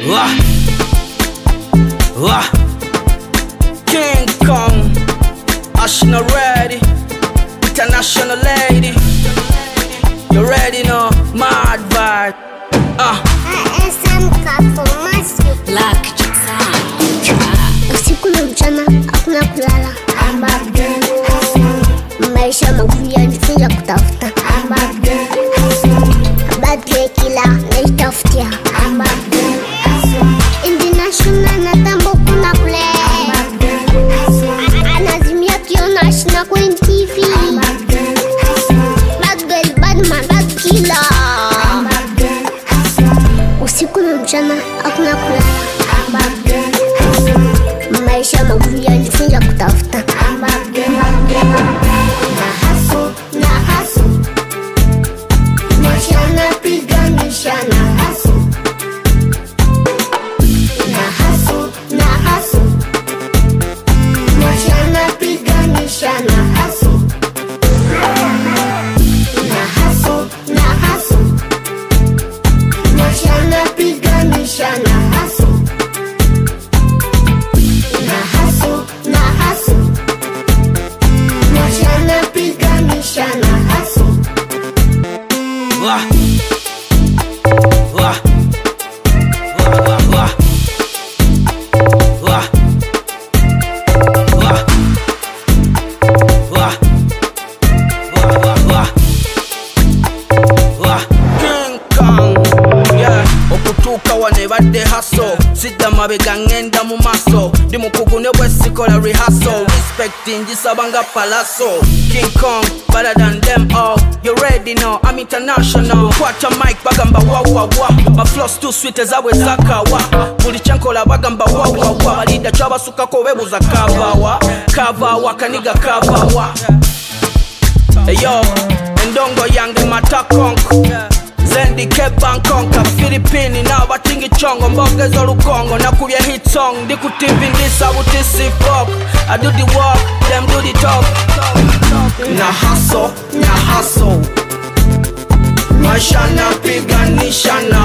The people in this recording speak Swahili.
King Kong, Ashna ready, international lady. You ready now, mad vibe. Usiku na mchana hakuna kulala. Maisha magumu yanifunza kutafuta. Bad girl kila naitafutia. International natambo kuna kule. Anazimia kiona Ashna kwenye TV. Bad girl, bad man, bad killer. Usiku na mchana hakuna kulala. Maisha magumu yanifunza kutafuta. Badde hustle, sida mabega ngenda mu maso. Ndi mukugu ne bwesikola rehearsal. Respecting jisabanga palaso. King Kong, better than them all. You ready now, I'm international. Kwata mic bagamba wa wa wa. My flows too sweet as I was akawa. Buli chankola bagamba wa wa wa. Balida chaba suka ko bebuza kava kaniga kava wa. Hey yo, endongo yange matakonko. Zendi ke Bangkok, Philippine na batingi chongo mboge zo lukongo na kubya hit song ndi ku TV ndisa butisi pop. I do the walk, them do the talk. Na hustle Maisha na piganisha na